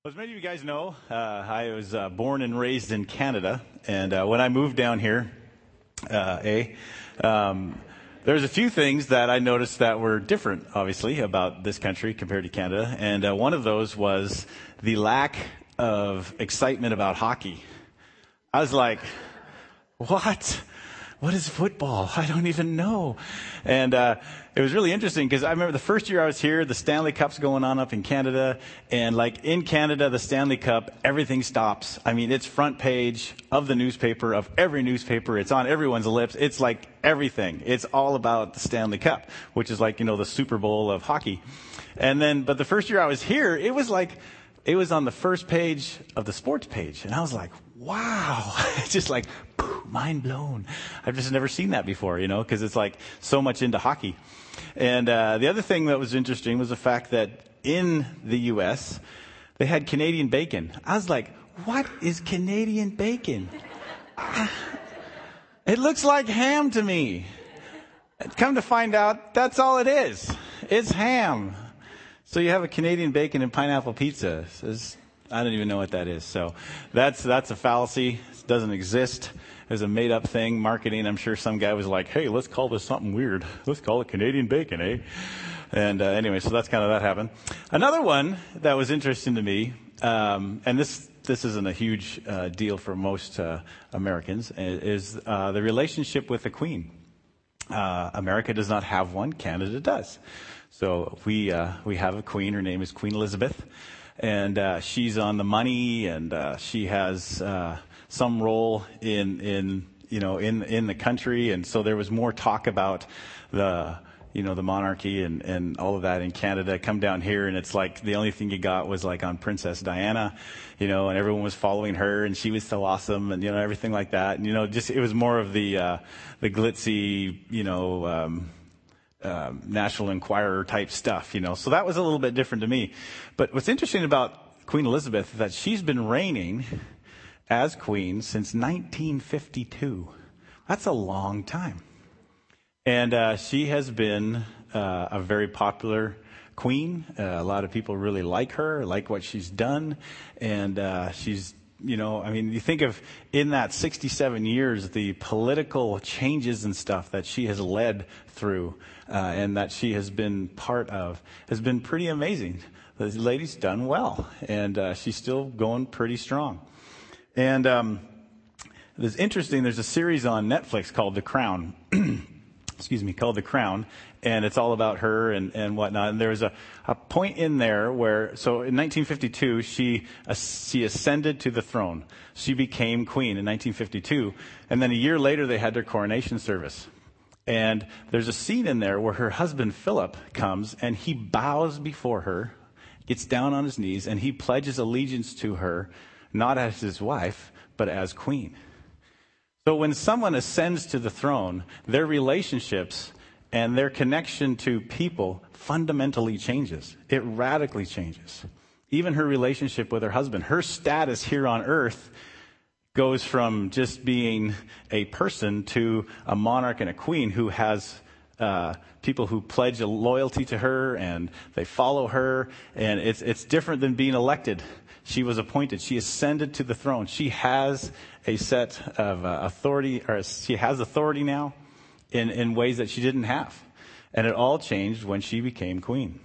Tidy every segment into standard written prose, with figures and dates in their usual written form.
As many of you guys know, I was born and raised in Canada, and when I moved down here, there's a few things that I noticed that were different, obviously, about this country compared to Canada, and one of those was the lack of excitement about hockey. I was like, what? What is football? I don't even know. And it was really interesting because I remember the first year I was here, the Stanley Cup's going on up in Canada. And like in Canada, the Stanley Cup, everything stops. I mean, it's front page of the newspaper, of every newspaper. It's on everyone's lips. It's like everything. It's all about the Stanley Cup, which is like, the Super Bowl of hockey. But the first year I was here, it was on the first page of the sports page. And I was like, wow, it's just like mind blown. I've just never seen that before, because it's like so much into hockey. And the other thing that was interesting was the fact that in the U.S., they had Canadian bacon. I was like, what is Canadian bacon? It looks like ham to me. Come to find out, that's all it is. It's ham. So you have a Canadian bacon and pineapple pizza. I don't even know what that is. So that's a fallacy. It doesn't exist. It's a made-up thing, marketing. I'm sure some guy was like, hey, let's call this something weird. Let's call it Canadian bacon, eh? And anyway, so that's kind of that happened. Another one that was interesting to me, and this isn't a huge deal for most Americans, is the relationship with the Queen. America does not have one. Canada does. So we have a queen. Her name is Queen Elizabeth. And she's on the money, and she has some role in the country. And so there was more talk about the monarchy and all of that in Canada. Come down here, and it's like the only thing you got was like on Princess Diana, and everyone was following her, and she was so awesome, and everything like that. And just it was more of the glitzy, National Enquirer type stuff, So that was a little bit different to me. But what's interesting about Queen Elizabeth is that she's been reigning as queen since 1952. That's a long time. And she has been a very popular queen. A lot of people really like her, like what she's done. And she's you think of in that 67 years, the political changes and stuff that she has led through and that she has been part of has been pretty amazing. The lady's done well, and she's still going pretty strong. And it's interesting, there's a series on Netflix called The Crown. Called The Crown, and it's all about her and whatnot. And there's a point in there where, so in 1952, she ascended to the throne. She became queen in 1952, and then a year later they had their coronation service. And there's a scene in there where her husband Philip comes, and he bows before her, gets down on his knees, and he pledges allegiance to her, not as his wife, but as queen. So when someone ascends to the throne, their relationships and their connection to people fundamentally changes. It radically changes. Even her relationship with her husband, her status here on earth goes from just being a person to a monarch and a queen who has people who pledge a loyalty to her and they follow her. And it's different than being elected. She was appointed. She ascended to the throne. She has a set of authority, or she has authority now in ways that she didn't have. And it all changed when she became queen.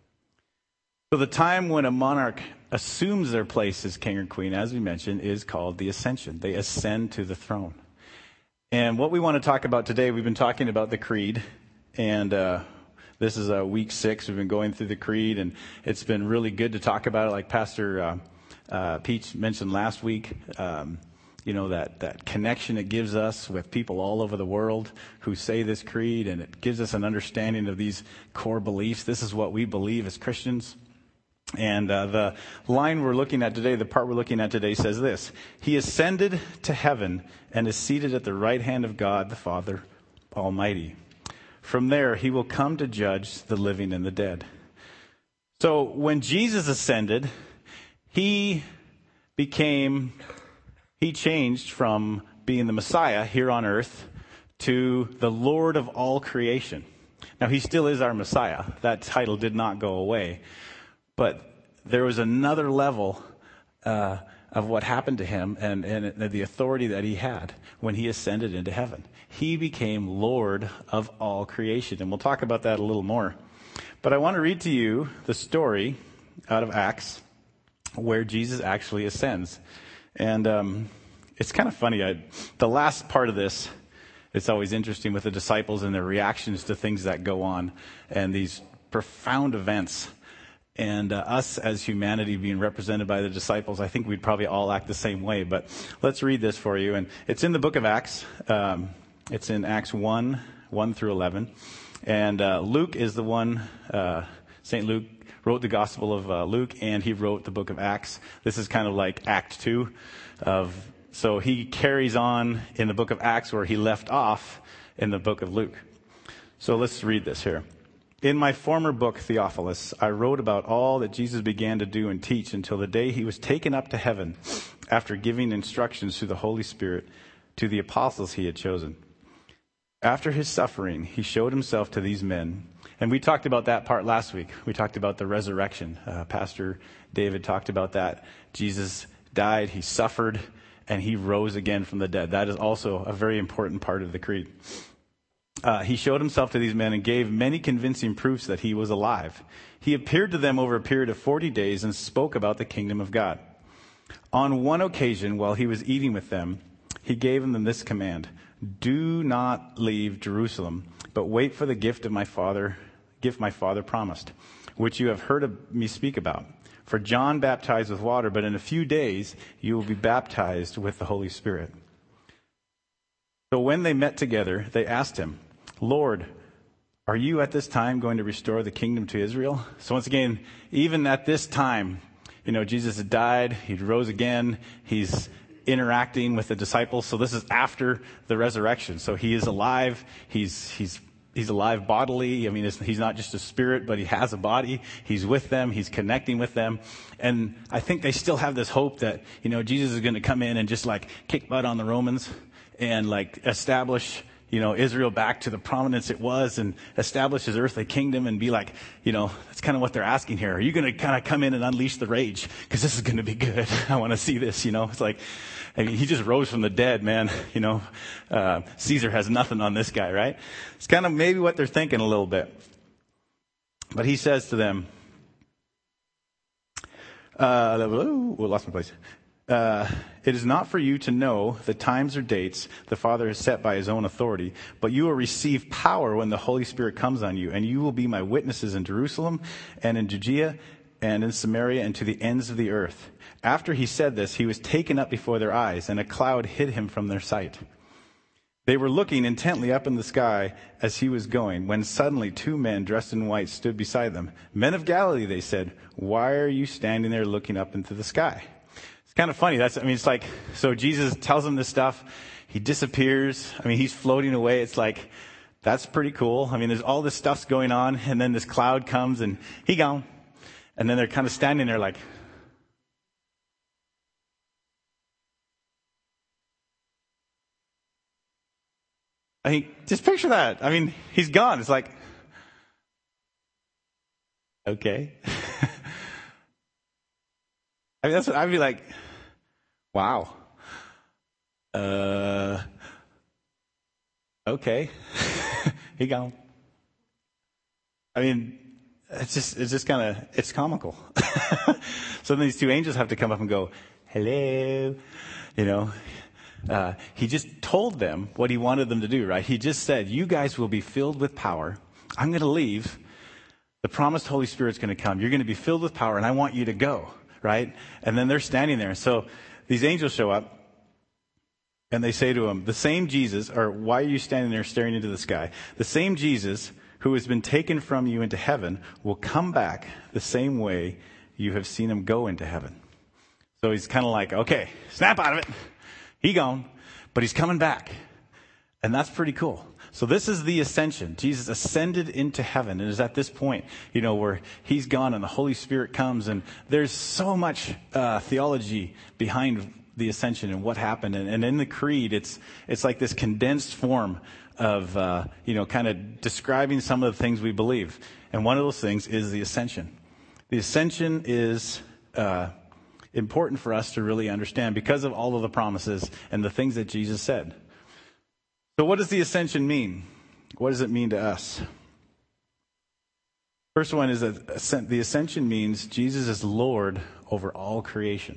So the time when a monarch assumes their place as king or queen, as we mentioned, is called the ascension. They ascend to the throne. And what we want to talk about today, we've been talking about the creed, and this is week 6. We've been going through the creed, and it's been really good to talk about it, like Pastor Peach mentioned last week. That connection it gives us with people all over the world who say this creed, and it gives us an understanding of these core beliefs. This is what we believe as Christians. And the line we're looking at today, the part we're looking at today says this: He ascended to heaven and is seated at the right hand of God the Father Almighty. From there, he will come to judge the living and the dead. So when Jesus ascended, he changed from being the Messiah here on earth to the Lord of all creation. Now, he still is our Messiah. That title did not go away. But there was another level of what happened to him and the authority that he had when he ascended into heaven. He became Lord of all creation. And we'll talk about that a little more. But I want to read to you the story out of Acts where Jesus actually ascends. And it's kind of funny. The last part of this, it's always interesting with the disciples and their reactions to things that go on and these profound events. And us as humanity being represented by the disciples, I think we'd probably all act the same way. But let's read this for you. And it's in the book of Acts. It's in Acts 1 through 11. And Luke is the one, St. Luke wrote the Gospel of Luke, and he wrote the book of Acts. This is kind of like Act 2 so he carries on in the book of Acts where he left off in the book of Luke. So let's read this here. In my former book, Theophilus, I wrote about all that Jesus began to do and teach until the day he was taken up to heaven after giving instructions through the Holy Spirit to the apostles he had chosen. After his suffering, he showed himself to these men. And we talked about that part last week. We talked about the resurrection. Pastor David talked about that. Jesus died, he suffered, and he rose again from the dead. That is also a very important part of the creed. He showed himself to these men and gave many convincing proofs that he was alive. He appeared to them over a period of 40 days and spoke about the kingdom of God. On one occasion, while he was eating with them, he gave them this command: do not leave Jerusalem, but wait for the gift my Father promised, which you have heard of me speak about. For John baptized with water, but in a few days you will be baptized with the Holy Spirit. So when they met together, they asked him, Lord, are you at this time going to restore the kingdom to Israel? So once again, even at this time, Jesus had died, he rose again, he's interacting with the disciples. So this is after the resurrection. So he is alive. He's alive bodily. I mean, he's not just a spirit, but he has a body. He's with them. He's connecting with them. And I think they still have this hope that, Jesus is going to come in and just kick butt on the Romans and establish, Israel back to the prominence it was and establish his earthly kingdom and be that's kind of what they're asking here. Are you going to kind of come in and unleash the rage? Because this is going to be good. I want to see this, It's he just rose from the dead, man. Caesar has nothing on this guy, right? It's kind of maybe what they're thinking a little bit. But he says to them, lost my place. It is not for you to know the times or dates the Father has set by his own authority, but you will receive power when the Holy Spirit comes on you, and you will be my witnesses in Jerusalem and in Judea and in Samaria and to the ends of the earth. After he said this, he was taken up before their eyes, and a cloud hid him from their sight. They were looking intently up in the sky as he was going, when suddenly 2 men dressed in white stood beside them. Men of Galilee, they said, why are you standing there looking up into the sky? It's kind of funny. So Jesus tells them this stuff. He disappears. He's floating away. It's that's pretty cool. There's all this stuff's going on, and then this cloud comes, and he gone. And then they're kind of standing there just picture that. He's gone. It's okay. That's what I'd be like, wow. Okay. He gone. It's just kind of, it's comical. So then these 2 angels have to come up and go, hello, he just told them what he wanted them to do, right? He just said, you guys will be filled with power. I'm going to leave. The promised Holy Spirit's going to come. You're going to be filled with power, and I want you to go, right? And then they're standing there. So these angels show up, and they say to him, the same Jesus, or why are you standing there staring into the sky? The same Jesus who has been taken from you into heaven will come back the same way you have seen him go into heaven. So he's kind of okay, snap out of it. He gone, but he's coming back. And that's pretty cool. So this is the ascension. Jesus ascended into heaven. And it's at this point, where he's gone and the Holy Spirit comes. And there's so much theology behind the ascension and what happened. And in the creed, it's like this condensed form of, kind of describing some of the things we believe. And one of those things is the ascension. The ascension is important for us to really understand because of all of the promises and the things that Jesus said. So what does the ascension mean? What does it mean to us? First one is that the ascension means Jesus is Lord over all creation.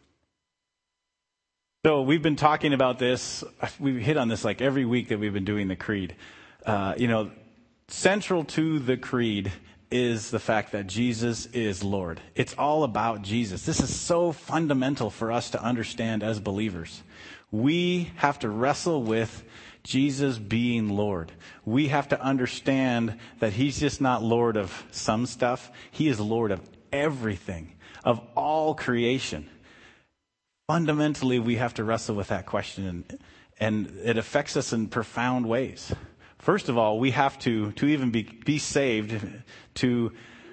So we've been talking about this. We've hit on this like every week that we've been doing the creed. Central to the creed is the fact that Jesus is Lord. It's all about Jesus. This is so fundamental for us to understand as believers. We have to wrestle with Jesus being Lord. We have to understand that he's just not Lord of some stuff. He is Lord of everything, of all creation. Fundamentally, we have to wrestle with that question, and it affects us in profound ways. First of all, we have to even be saved, to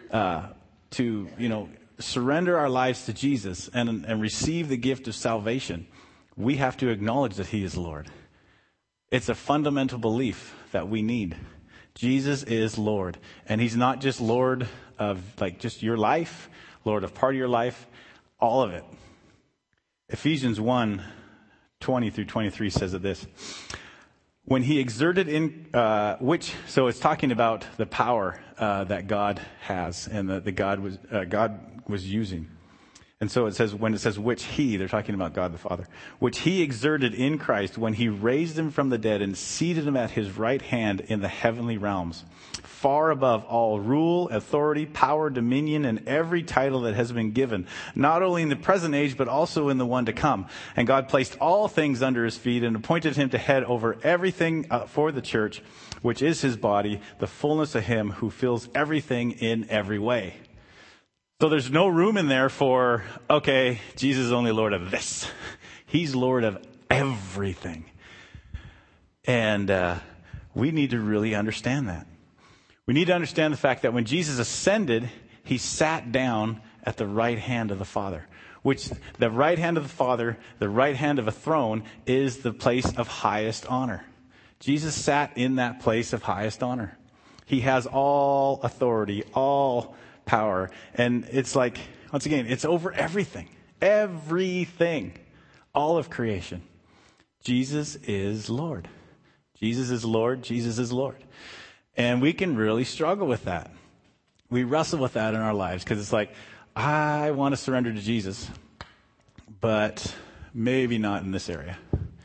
surrender our lives to Jesus and receive the gift of salvation. We have to acknowledge that he is Lord. It's a fundamental belief that we need. Jesus is Lord, and he's not just Lord of like just your life, Lord of part of your life, all of it. Ephesians 1:20 through 23 says this. When he exerted so it's talking about the power that God has and that God was using. And so it says, when it says which he, they're talking about God the Father, which he exerted in Christ when he raised him from the dead and seated him at his right hand in the heavenly realms, far above all rule, authority, power, dominion, and every title that has been given, not only in the present age, but also in the one to come. And God placed all things under his feet and appointed him to head over everything for the church, which is his body, the fullness of him who fills everything in every way. So there's no room in there for, okay, Jesus is only Lord of this. He's Lord of everything. And we need to really understand that. We need to understand the fact that when Jesus ascended, he sat down at the right hand of the Father, which the right hand of the Father, the right hand of a throne, is the place of highest honor. Jesus sat in that place of highest honor. He has all authority, all power. And it's like, once again, it's over everything. Everything. All of creation. Jesus is Lord. Jesus is Lord. Jesus is Lord. And we can really struggle with that. We wrestle with that in our lives because it's like, I want to surrender to Jesus, but maybe not in this area.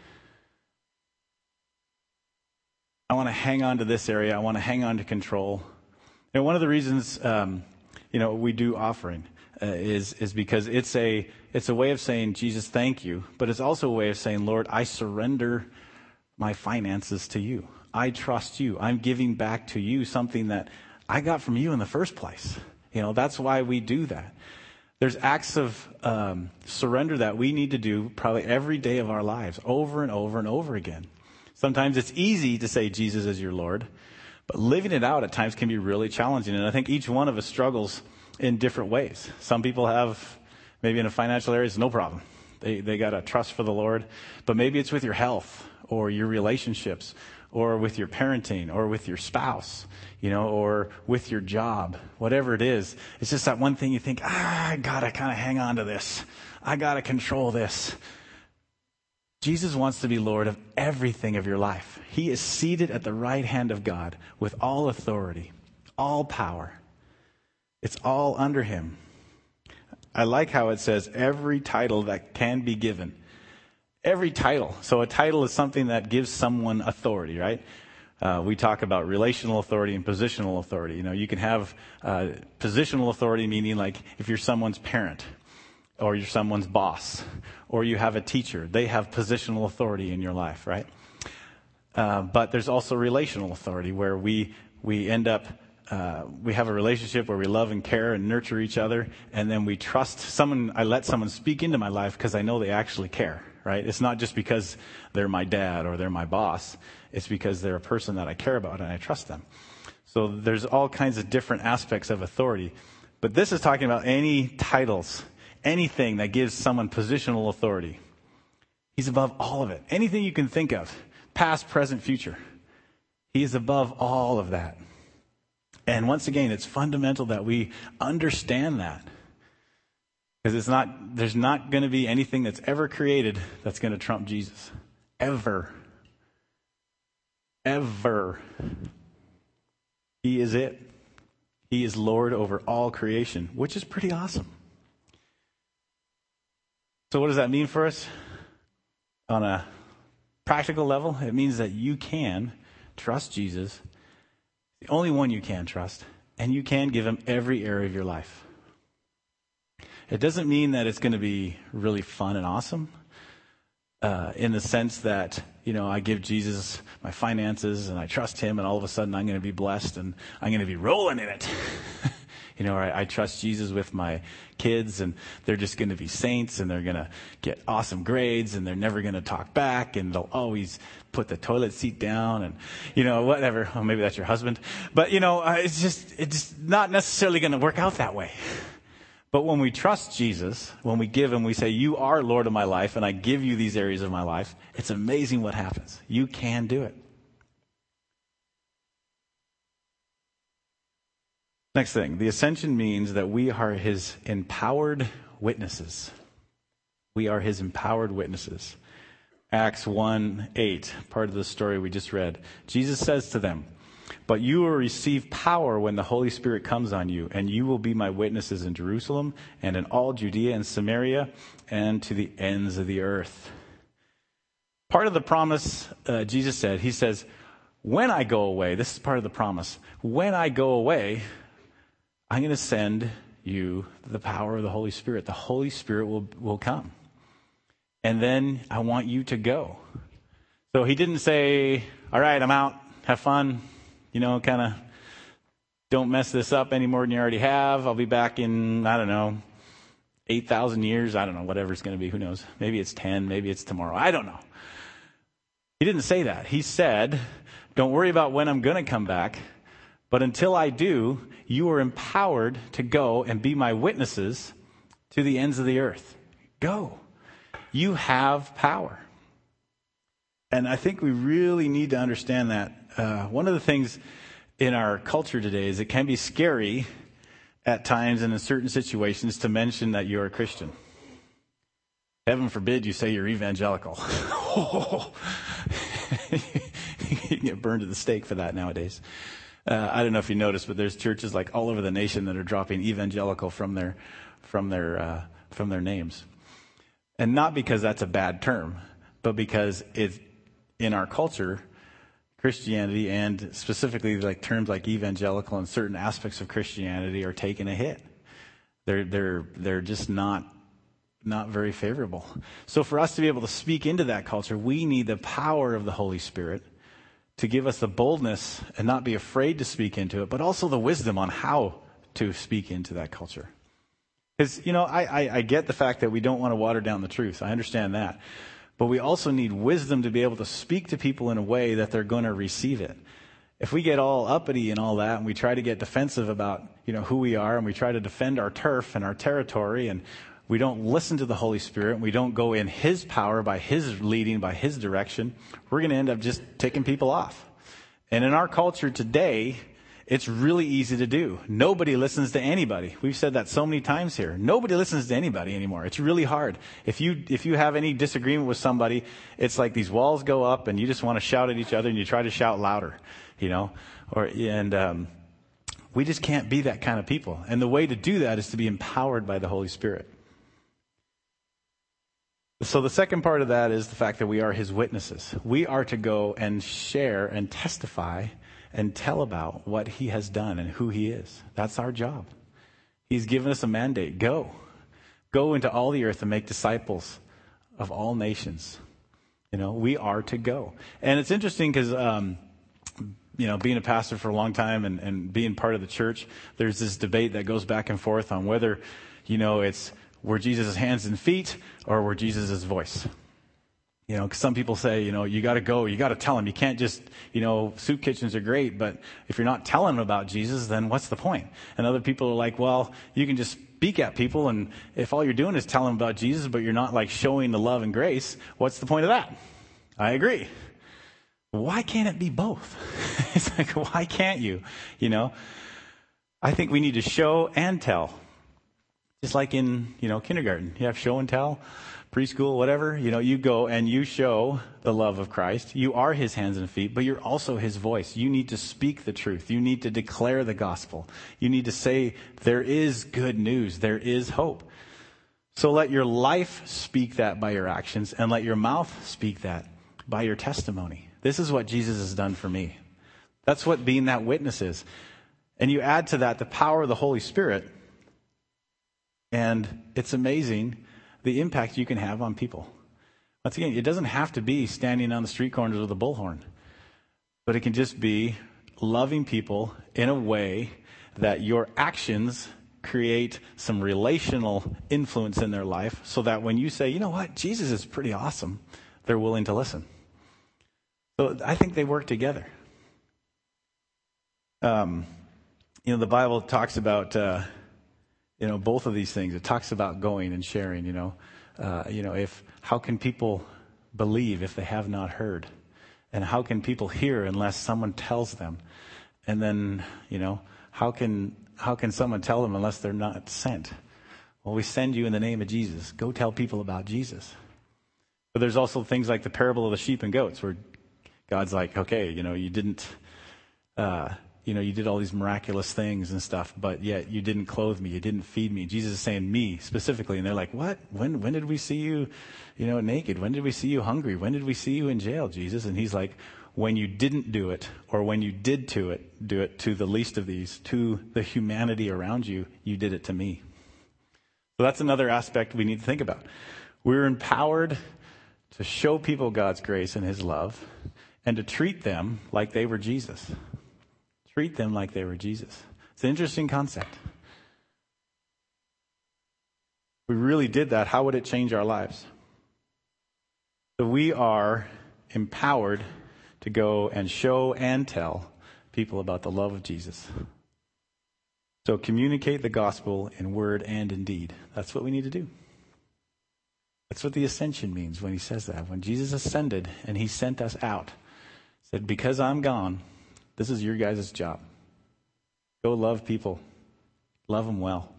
I want to hang on to this area. I want to hang on to control. And one of the reasons we do offering is because it's a way of saying, Jesus, thank you. But it's also a way of saying, Lord, I surrender my finances to you. I trust you. I'm giving back to you something that I got from you in the first place. That's why we do that. There's acts of surrender that we need to do probably every day of our lives, over and over and over again. Sometimes it's easy to say Jesus is your Lord, but living it out at times can be really challenging. And I think each one of us struggles in different ways. Some people have, maybe in a financial area, it's no problem. They got a trust for the Lord. But maybe it's with your health or your relationships or with your parenting or with your spouse, or with your job, whatever it is. It's just that one thing you think, I got to kind of hang on to this. I got to control this. Jesus wants to be Lord of everything of your life. He is seated at the right hand of God with all authority, all power. It's all under him. I like how it says every title that can be given. Every title. So a title is something that gives someone authority, right? We talk about relational authority and positional authority. You can have positional authority, meaning like if you're someone's parent or you're someone's boss or you have a teacher, they have positional authority in your life, right? But there's also relational authority where we end up we have a relationship where we love and care and nurture each other, and then we trust someone. I let someone speak into my life because I know they actually care, right? It's not just because they're my dad or they're my boss. It's because they're a person that I care about and I trust them. So there's all kinds of different aspects of authority. But this is talking about any titles, anything that gives someone positional authority. He's above all of it. Anything you can think of, past, present, future. He is above all of that. And once again, it's fundamental that we understand that. Because there's not going to be anything that's ever created that's going to trump Jesus. Ever. Ever. He is it. He is Lord over all creation, which is pretty awesome. So what does that mean for us? On a practical level, it means that you can trust Jesus, the only one you can trust, and you can give him every area of your life. It doesn't mean that it's going to be really fun and awesome in the sense that, I give Jesus my finances and I trust him and all of a sudden I'm going to be blessed and I'm going to be rolling in it. Or I trust Jesus with my kids and they're just going to be saints and they're going to get awesome grades and they're never going to talk back and they'll always put the toilet seat down and, whatever. Oh, maybe that's your husband. But, it's just not necessarily going to work out that way. But when we trust Jesus, when we give him, we say, you are Lord of my life and I give you these areas of my life. It's amazing what happens. You can do it. Next thing, the ascension means that we are his empowered witnesses. We are his empowered witnesses. Acts 1:8, part of the story we just read. Jesus says to them, but you will receive power when the Holy Spirit comes on you, and you will be my witnesses in Jerusalem and in all Judea and Samaria and to the ends of the earth. Part of the promise Jesus said, he says, when I go away, this is part of the promise, when I go away, I'm going to send you the power of the Holy Spirit. The Holy Spirit will come. And then I want you to go. So he didn't say, all right, I'm out, have fun, kind of don't mess this up any more than you already have. I'll be back in, 8,000 years. I don't know, whatever it's going to be. Who knows? Maybe it's 10, maybe it's tomorrow. I don't know. He didn't say that. He said, don't worry about when I'm going to come back. But until I do, you are empowered to go and be my witnesses to the ends of the earth. Go. You have power. And I think we really need to understand that. One of the things in our culture today is it can be scary at times and in certain situations to mention that you're a Christian. Heaven forbid you say you're evangelical. You can get burned at the stake for that nowadays. I don't know if you noticed, but there's churches like all over the nation that are dropping evangelical from their names. And not because that's a bad term, but because it's in our culture, Christianity and specifically like terms like evangelical and certain aspects of Christianity are taking a hit. They're just not very favorable. So for us to be able to speak into that culture, we need the power of the Holy Spirit to give us the boldness and not be afraid to speak into it, but also the wisdom on how to speak into that culture. Because, I get the fact that we don't want to water down the truth. I understand that. But we also need wisdom to be able to speak to people in a way that they're going to receive it. If we get all uppity and all that, and we try to get defensive about, who we are, and we try to defend our turf and our territory, and we don't listen to the Holy Spirit, and we don't go in his power, by his leading, by his direction, we're going to end up just ticking people off. And in our culture today, it's really easy to do. Nobody listens to anybody. We've said that so many times here. Nobody listens to anybody anymore. It's really hard. If you have any disagreement with somebody, it's like these walls go up and you just want to shout at each other and you try to shout louder, we just can't be that kind of people. And the way to do that is to be empowered by the Holy Spirit. So the second part of that is the fact that we are his witnesses. We are to go and share and testify and tell about what he has done and who he is. That's our job. He's given us a mandate. Go into all the earth and make disciples of all nations. We are to go. And it's interesting because, being a pastor for a long time and being part of the church, there's this debate that goes back and forth on whether, it's were Jesus' hands and feet or were Jesus' voice. Because some people say, you got to go, you got to tell them. You can't just, soup kitchens are great, but if you're not telling them about Jesus, then what's the point? And other people are like, well, you can just speak at people, and if all you're doing is telling them about Jesus, but you're not like showing the love and grace, what's the point of that? I agree. Why can't it be both? It's like, why can't you? I think we need to show and tell. Just like in, kindergarten. You have show and tell, preschool, whatever. You go and you show the love of Christ. You are his hands and feet, but you're also his voice. You need to speak the truth. You need to declare the gospel. You need to say there is good news. There is hope. So let your life speak that by your actions, and let your mouth speak that by your testimony. This is what Jesus has done for me. That's what being that witness is. And you add to that the power of the Holy Spirit, and it's amazing the impact you can have on people. Once again, it doesn't have to be standing on the street corners with a bullhorn, but it can just be loving people in a way that your actions create some relational influence in their life, so that when you say, you know what, Jesus is pretty awesome, they're willing to listen. So I think they work together. The Bible talks about, both of these things. It talks about going and sharing, how can people believe if they have not heard? And how can people hear unless someone tells them? And then, how can someone tell them unless they're not sent? Well, we send you in the name of Jesus. Go tell people about Jesus. But there's also things like the parable of the sheep and goats, where God's like, okay, you didn't, you did all these miraculous things and stuff, but yet you didn't clothe me, you didn't feed me. Jesus is saying me specifically, and they're like, what? When did we see you, naked? When did we see you hungry? When did we see you in jail, Jesus? And he's like, when you didn't do it, or when you did do it to the least of these, to the humanity around you, you did it to me. So that's another aspect we need to think about. We're empowered to show people God's grace and his love, and to treat them like they were Jesus. Treat them like they were Jesus. It's an interesting concept. If we really did that, how would it change our lives? So we are empowered to go and show and tell people about the love of Jesus. So communicate the gospel in word and in deed. That's what we need to do. That's what the ascension means when he says that. When Jesus ascended and he sent us out, said, because I'm gone, this is your guys' job. Go love people. Love them well.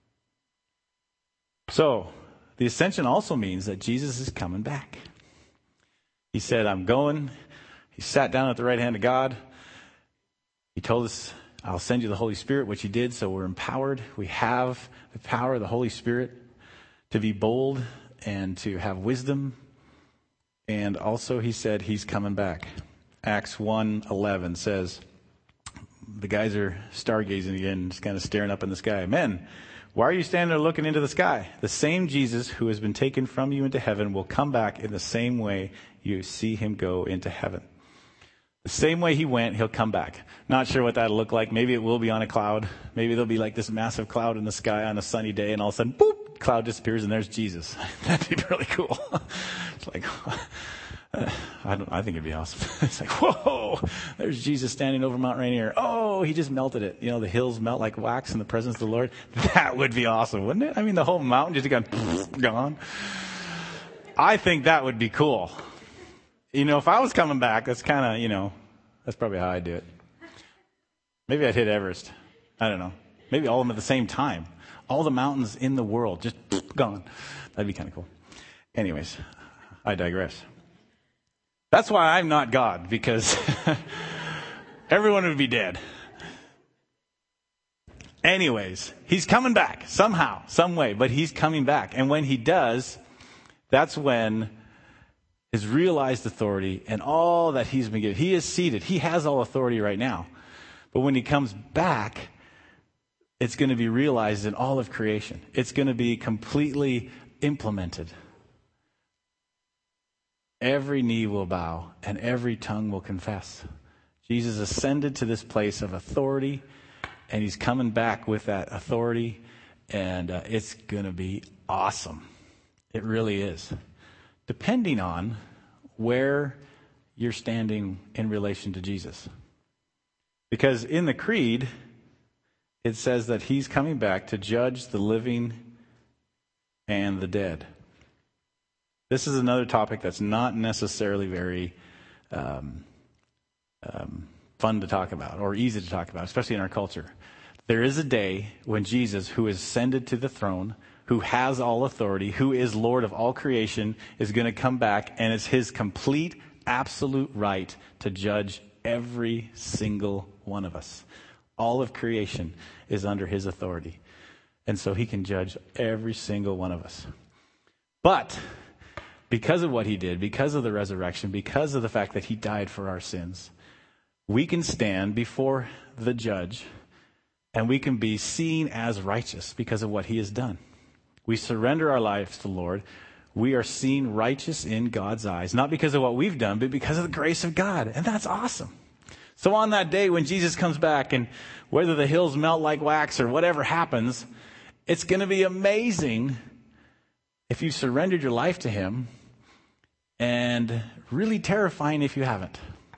So, the ascension also means that Jesus is coming back. He said, I'm going. He sat down at the right hand of God. He told us, I'll send you the Holy Spirit, which he did, so we're empowered. We have the power of the Holy Spirit to be bold and to have wisdom. And also he said he's coming back. Acts 1:11 says, the guys are stargazing again, just kind of staring up in the sky. Men, why are you standing there looking into the sky? The same Jesus who has been taken from you into heaven will come back in the same way you see him go into heaven. The same way he went, he'll come back. Not sure what that'll look like. Maybe it will be on a cloud. Maybe there'll be like this massive cloud in the sky on a sunny day, and all of a sudden, boop, cloud disappears and there's Jesus. That'd be really cool. It's like, I think it'd be awesome. It's like, whoa, there's Jesus standing over Mount Rainier. Oh, he just melted it. The hills melt like wax in the presence of the Lord. That would be awesome, wouldn't it? I mean, the whole mountain just gone. I think that would be cool. If I was coming back, that's kind of, that's probably how I'd do it. Maybe I'd hit Everest. I don't know. Maybe all of them at the same time. All the mountains in the world just gone. That'd be kind of cool. Anyways, I digress. That's why I'm not God, because everyone would be dead. Anyways, he's coming back somehow, some way, but he's coming back. And when he does, that's when his realized authority and all that he's been given, he is seated. He has all authority right now. But when he comes back, it's going to be realized in all of creation. It's going to be completely implemented. Every knee will bow and every tongue will confess. Jesus ascended to this place of authority, and he's coming back with that authority, and it's going to be awesome. It really is. Depending on where you're standing in relation to Jesus. Because in the creed, it says that he's coming back to judge the living and the dead. This is another topic that's not necessarily very fun to talk about or easy to talk about, especially in our culture. There is a day when Jesus, who is ascended to the throne, who has all authority, who is Lord of all creation, is going to come back, and it's his complete, absolute right to judge every single one of us. All of creation is under his authority. And so he can judge every single one of us. But because of what he did, because of the resurrection, because of the fact that he died for our sins, we can stand before the judge and we can be seen as righteous because of what he has done. We surrender our lives to the Lord. We are seen righteous in God's eyes, not because of what we've done, but because of the grace of God. And that's awesome. So on that day when Jesus comes back, and whether the hills melt like wax or whatever happens, it's going to be amazing if you surrendered your life to him, and really terrifying if you haven't.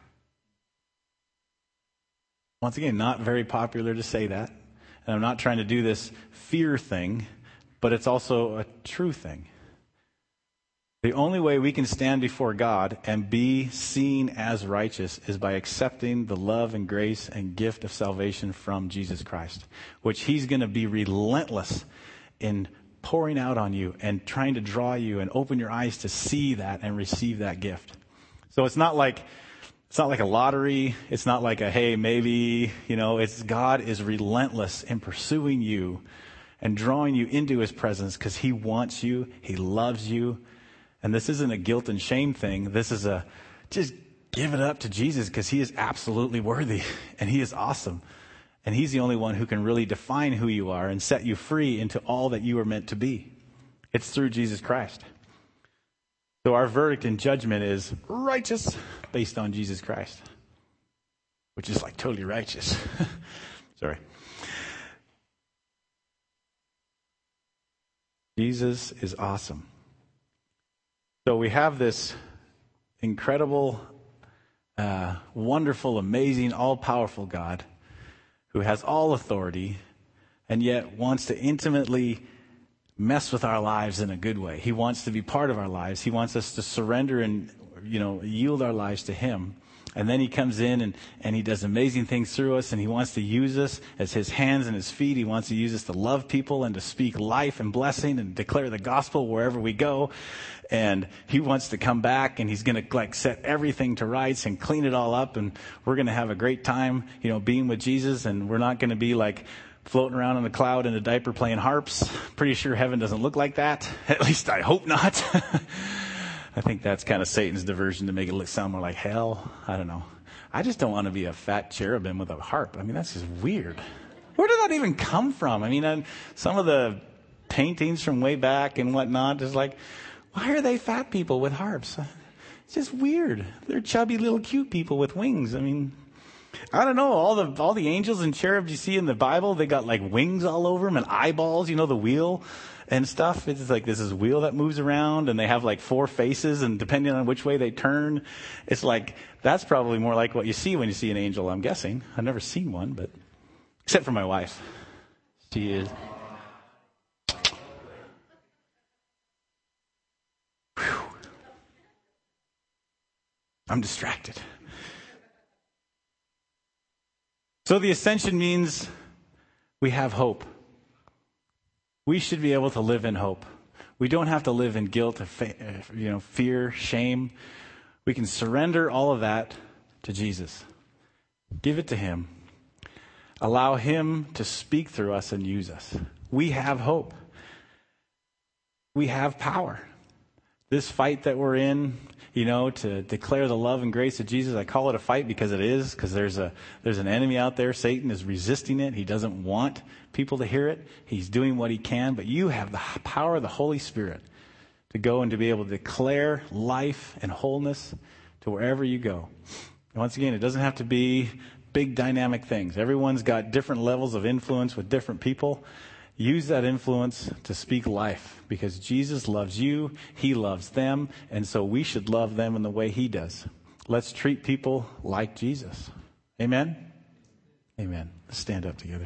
Once again, not very popular to say that. And I'm not trying to do this fear thing, but it's also a true thing. The only way we can stand before God and be seen as righteous is by accepting the love and grace and gift of salvation from Jesus Christ, which he's going to be relentless in pouring out on you and trying to draw you and open your eyes to see that and receive that gift. So it's not like a lottery. It's not like a, hey, maybe, it's God is relentless in pursuing you and drawing you into his presence because he wants you. He loves you. And this isn't a guilt and shame thing. This is just give it up to Jesus because he is absolutely worthy and he is awesome. And he's the only one who can really define who you are and set you free into all that you are meant to be. It's through Jesus Christ. So our verdict and judgment is righteous based on Jesus Christ, which is like totally righteous. Sorry. Jesus is awesome. So we have this incredible, wonderful, amazing, all-powerful God who has all authority and yet wants to intimately mess with our lives in a good way. He wants to be part of our lives. He wants us to surrender and, yield our lives to him. And then he comes in and he does amazing things through us, and he wants to use us as his hands and his feet. He wants to use us to love people and to speak life and blessing and declare the gospel wherever we go. And he wants to come back, and he's going to set everything to rights and clean it all up. And we're going to have a great time, being with Jesus. And we're not going to be floating around in a cloud in a diaper playing harps. Pretty sure heaven doesn't look like that. At least I hope not. I think that's kind of Satan's diversion to make it sound more like hell. I don't know. I just don't want to be a fat cherubim with a harp. That's just weird. Where did that even come from? Some of the paintings from way back and whatnot is why are they fat people with harps? It's just weird. They're chubby little cute people with wings. I don't know. All the angels and cherubs you see in the Bible, they got wings all over them and eyeballs, the wheel and stuff. It's this is wheel that moves around, and they have 4 faces, and depending on which way they turn, it's that's probably more like what you see when you see an angel, I'm guessing. I've never seen one, but except for my wife. She is. Whew. I'm distracted. So the ascension means we have hope. We should be able to live in hope. We don't have to live in guilt, fear, shame. We can surrender all of that to Jesus. Give it to him. Allow him to speak through us and use us. We have hope. We have power. This fight that we're in, to declare the love and grace of Jesus, I call it a fight because it is, because there's an enemy out there. Satan is resisting it. He doesn't want people to hear it. He's doing what he can, but you have the power of the Holy Spirit to go and to be able to declare life and wholeness to wherever you go. And once again, it doesn't have to be big dynamic things. Everyone's got different levels of influence with different people. Use that influence to speak life, because Jesus loves you, he loves them, and so we should love them in the way he does. Let's treat people like Jesus. Amen? Amen. Let's stand up together.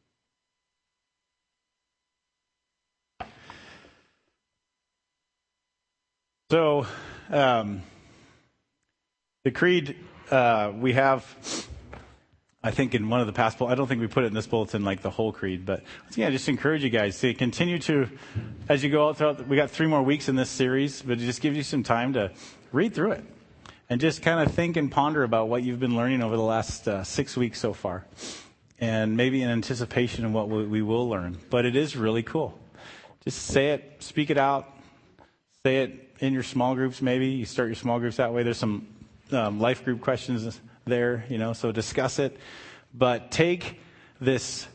So, the creed, we have I think in one of the past, I don't think we put it in this bulletin like the whole creed, but I just encourage you guys to continue to, as you go out throughout, we got 3 more weeks in this series, but it just gives you some time to read through it and just kind of think and ponder about what you've been learning over the last 6 weeks so far, and maybe in anticipation of what we will learn. But it is really cool. Just say it, speak it out, say it in your small groups maybe. You start your small groups that way. There's some life group questions there, so discuss it. But take this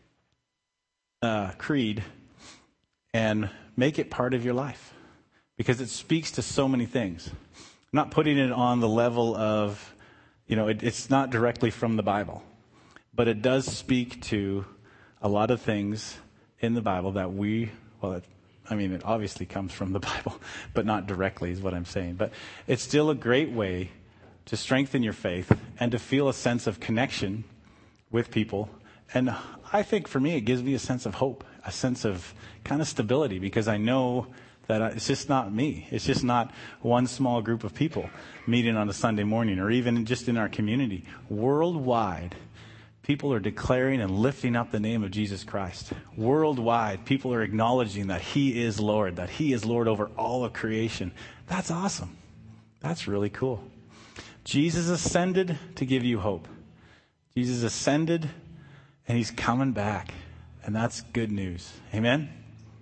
creed and make it part of your life, because it speaks to so many things. I'm not putting it on the level of, it's not directly from the Bible, but it does speak to a lot of things in the Bible that it obviously comes from the Bible, but not directly is what I'm saying. But it's still a great way to strengthen your faith and to feel a sense of connection with people. And I think for me, it gives me a sense of hope, a sense of kind of stability, because I know that it's just not me. It's just not one small group of people meeting on a Sunday morning, or even just in our community. Worldwide, people are declaring and lifting up the name of Jesus Christ. Worldwide, people are acknowledging that He is Lord over all of creation. That's awesome. That's really cool. Jesus ascended to give you hope. Jesus ascended, and He's coming back. And that's good news. Amen?